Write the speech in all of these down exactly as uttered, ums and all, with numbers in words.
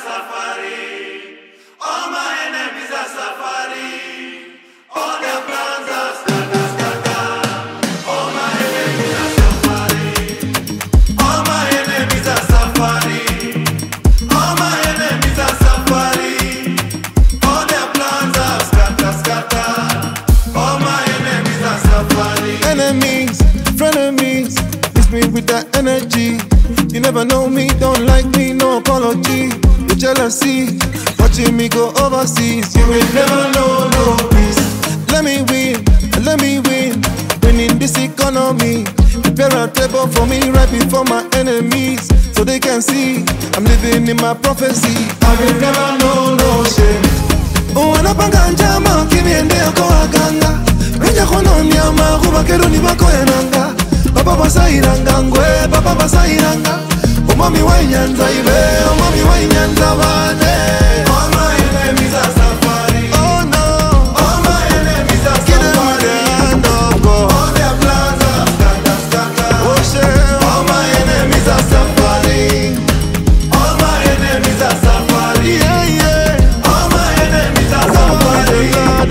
safari. All my enemies are safari. All their plans are scatter, scatter. All my enemies are safari. All my enemies are safari. All my enemies are safari. All their plans are scatter, scatter. All my enemies are safari. Enemies, frenemies, miss me with that energy. You never know me, don't like me, no apology. The jealousy, watching me go overseas. You will never know, no peace. Let me win, let me win. Winning this economy. Prepare a table for me right before my enemies, so they can see I'm living in my prophecy. I will never know, no shame. Wanapanga njama kimiendea kwa waganga. Wenja kono nyama kubakeru ni bako enanga. Papa basairanga ngwe, papa basairanga. Umami wa nyanza ibe, umami wa nyanza bane. All my enemies are safari. Oh no, all my enemies are safari. All their plans are scatter, scatter. Oh shit, all my enemies are safari. All my enemies are safari. Yeah, yeah. All my enemies are safari.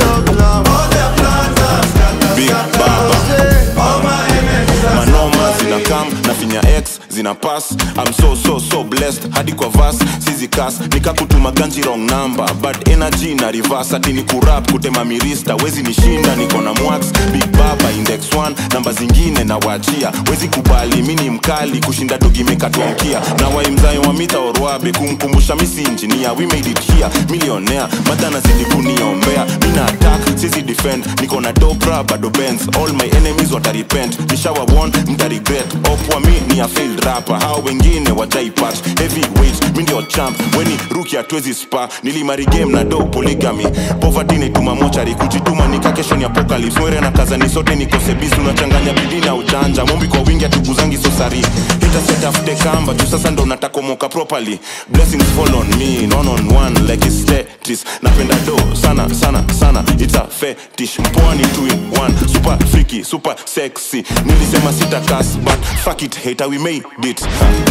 All their plans are scatter, Big scatter. Baba. All my enemies are Manoma safari. zina kam na finya X zina pass. I'm so so so blessed hadi kwa verse sizi kas nikakutuma ganji wrong number but energy na reverse ati ni kurap kutema mirista wezi nishinda niko na mwax Big Baba index one namba zingine na wachia wezi kubali mini mkali kushinda dogi mekatwa mkia na waimzai wa mita orwabe kumkumbusha misi engineer we made it here millionaire madana zidi kuniombea mina attack sizi defend niko na dobra bado Benz all my enemies wata repent nishawa won mta regret opwa mi ni a failed rapper hao wengine wajai patch heavyweight mi ndio champ weni rookie atwezi spa nilimari game na do polygamy poverty ni tuma mochari kujituma nikakesho ni apocalypse mwere na kazani sote nikose bisu unachanganya bidii na ujanja mombi kwa wingi atukuzangi sosari hita set after kamba tu sasa ndo natakomoka properly blessings fall on me one on one like it's Tetris napenda do sana sana sana it's a fetish mpoani two in one super freaky super sexy nilisema sitakas but fuck it hater we made it.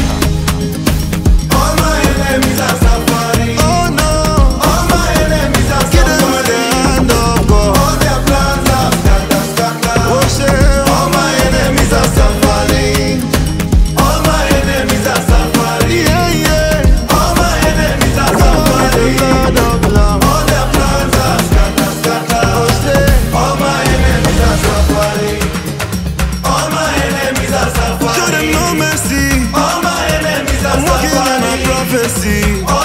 All my enemies are safari. Oh no, All my enemies are safari. All their plans are scatter, scatter. oh shit. All my enemies are safari. All my enemies are safari. Yeah, yeah. All my enemies are safari. All their plans are scatter, scatter. All my enemies are safari. All my enemies are Show them safari. no mercy. All my enemies are I'm walking in my safari. prophecy.